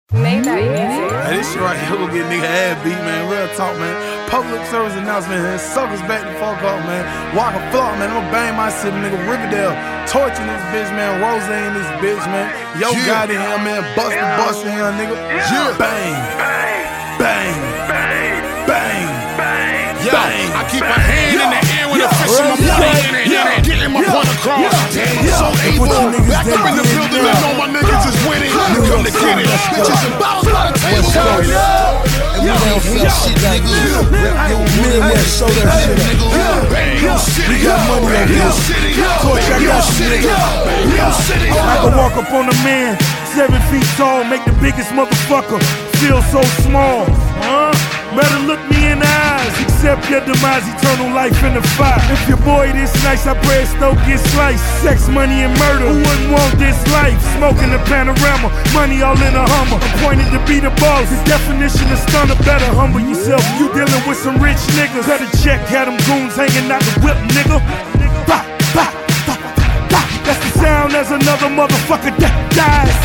Maybach music. Hey, this shit right here will get nigga ass beat, man. Real talk, man. Public service announcement, man. Suckers back the fuck up, man. Walk a flock, man. I'ma bang my city, nigga. Riverdale. Torching this bitch, man. Rose in this bitch, man. Yo got in here, man. Bust in here, nigga. Bang. Bang. Bang. Bang. Bang. Yo, I keep my hand in the air when the fish in my money in it. Getting my point across. I'm so able. Back up in the building and know my niggas is winning. Come to get it. Bitches and bottles by the table. And we don't sell shit, nigga. Yo, Midwest, show that shit, nigga. We got money on here. Torch, I got you, nigga. I can walk up on a man, 7 feet tall, make the biggest motherfucker feel so small. Better look me in the eyes, accept your demise, eternal life in the fire. If your boy this nice, I pray his throat get sliced. Sex, money, and murder, who wouldn't want this life? Smoking the panorama, money all in a Hummer. Appointed to be the boss, the definition of stunner. Better humble yourself, you dealing with some rich niggas. Cut a check, had them goons hanging out the whip, nigga. Bah, bah, bah, bah. That's the sound as another motherfucker that dies.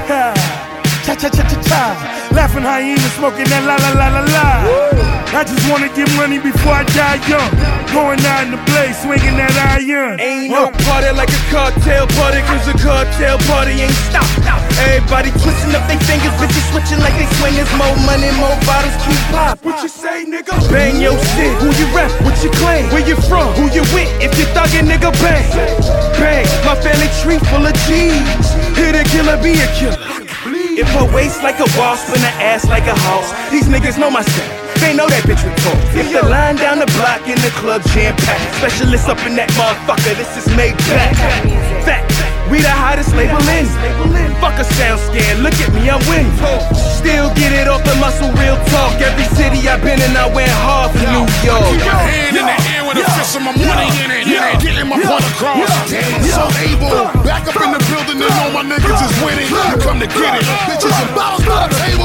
Cha-cha-cha-cha-cha. Laughing hyena, smoking that la-la-la-la-la. I just wanna get money before I die young. Going out in the blaze, swinging that iron. Ain't no party like a cartel party, cause a cartel party ain't stop. Everybody twisting up their fingers, bitches switching like they swingers. More money, more bottles, keep pop. What you say, nigga? Bang your shit. Who you rap? What you claim? Where you from? Who you with? If you thuggin', nigga, bang. Bang. My family tree full of G's. Hit a killer, be a killer. If her waist like a wasp and her ass like a horse, these niggas know my style. They know that bitch with talk. If the line down the block in the club jam-packed, specialists up in that motherfucker, this is Maybach. Fact, we the hottest label in. Fuck a sound scan, look at me, I'm winning. Still get it off the muscle, real talk. Every city I've been in, I went hard for New York. Keep my hand in the air with a fish in my money in it. Getting my point across. I'm so able. Back up in the building and know my niggas is winning. Come to get it. Bitches and bottles by the table.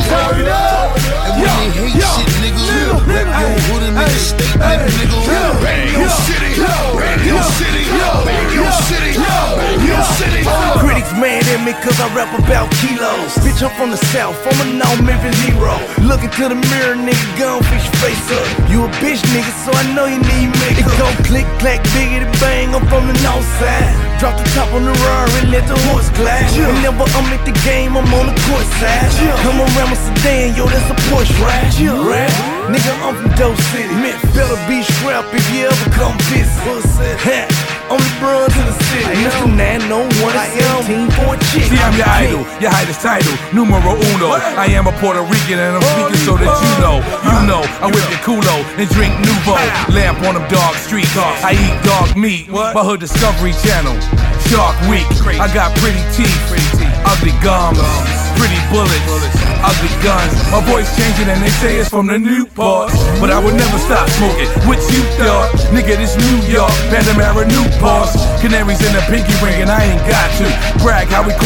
And we ain't hate shit, nigga. Rep your hood and nigga, state nigga. Bang your city. Bang your city. Bang your city. Bang your city. Critics mad at me cause I rap about kilos. Bitch, I'm from the south, I'm a non-Memphis hero. Look into the mirror, nigga, gon' fix your face up. You a bitch, nigga, so I know you need makeup. It gon' click, clack, biggity bang, I'm from the north side. Drop the top on the Rari, let the horse glide. Whenever I'm at the game, I'm on the court side. Come around my sedan, yo, that's a Porsche ride. Right? Nigga, I'm from Dope City. Better be strapped if you ever come visit. On the run to the city. Mr. 901, 17 for a chick. See, I'm your idol, your highest title, numero uno. I am a Puerto Rican and I'm speaking so that you know. I whip your culo and drink Nuvo. Lamp on them dog streets. I eat dog meat. My hood Discovery Channel. Shark Week. I got pretty teeth, ugly gums, pretty bullets, ugly guns. My voice changing and they say it's from the Newport, but I would never stop smoking. What you thought? Nigga, this New York, Panamera Newports. Canaries in the pinky ring and I ain't got to brag how we